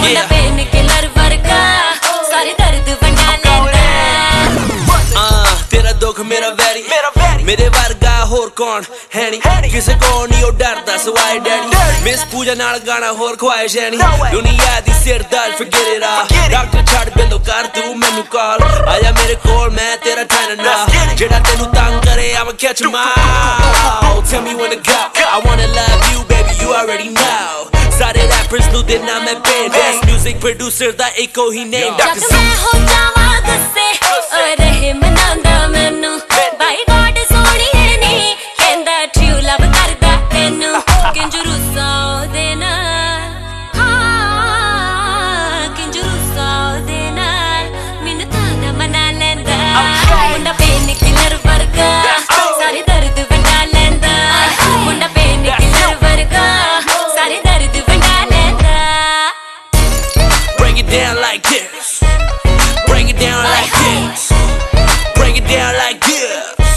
मुंडा pain killer वर्गा सारे दर्द वंडा लेंदा तेरा दुख मेरा वैरी मेरे वर्गा होर कौन है नी किसे को नहीं ओ डरदा सवाए डैडी मिस पूजा नाल गाना होर ख्वाहिश है नी दुनिया दी सिर दर्द forget it all डॉक्टर छड़ बिंदो कर तू मैनू कॉल आजा मेरे कोल मैं तेरा ठहरना जेड़ा तेनू तंग करे I'ma catch him out tell me when to go I wanna love you baby you already know सारे rappers नू देना मैं पेन best music producer दा इको ही name जब मैं हो जावा गुस्से और रहे मनांदा मैनू बाई गॉड सोनी है नी कहंदा ट्रू लव करदा तैनू किंज रुस्सा दे नाल हां किंज रुस्सा दे नाल मैनू तां मना लैंदा मुंडा पेन किलर वर्गा सारे दर्द वंडा लैंदा मुंडा पेन किलर वर्गा सारे दर्द वंडा लैंदा Break it down like this Break it down like this Break it down like this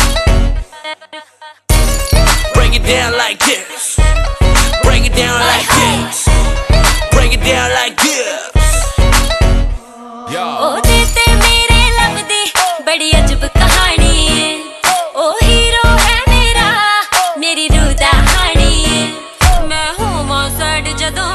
Break it down like this Break it down like this Break it down like this ओ ते मेरे लभदी बड़ी अजब कहानी है ओ हीरो है मेरा मेरी रूह दा हानी है मैं होवां सैड जदों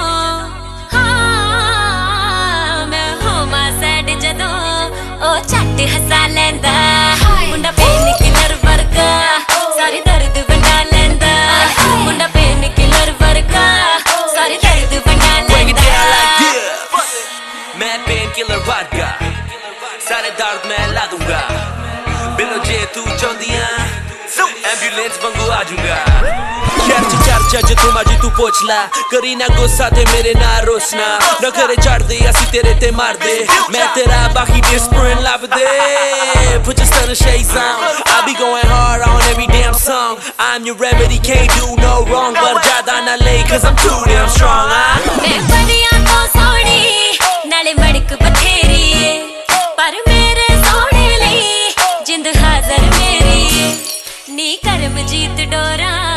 हाँ मैं होवां सैड जदों ओ झट हसा लैंदा मुंडा पेन किलर वर्गा सारे दर्द वंडा लैंदा मुंडा पेन किलर वर्गा सारे दर्द वंडा Break it down लैंदा like this मैं पेन किलर वर्गा सारे दर्द मैं ला दूंगा बिलो जे तू चाहदियां एम्बुलेंस वांगू आ जाऊंगा चर्चा जिथों मर्जी तू पुछ ला करी ना गुस्सा ते मेरे ना रोसना न करे चढ़ दे असी तेरे ते मार दे मैं तेरा बाकी डिस्परिन लव दे put your stunner shades on I'll be going hard on every damn song I'm your remedy can't do no wrong but ज़्यादा ना ले cause I'm too damn strong मैं परियां तो सोनी नाले मड़क बथेरी पर मेरे सोने लई जिंद हाज़र मेरी नी करम जीत डोरा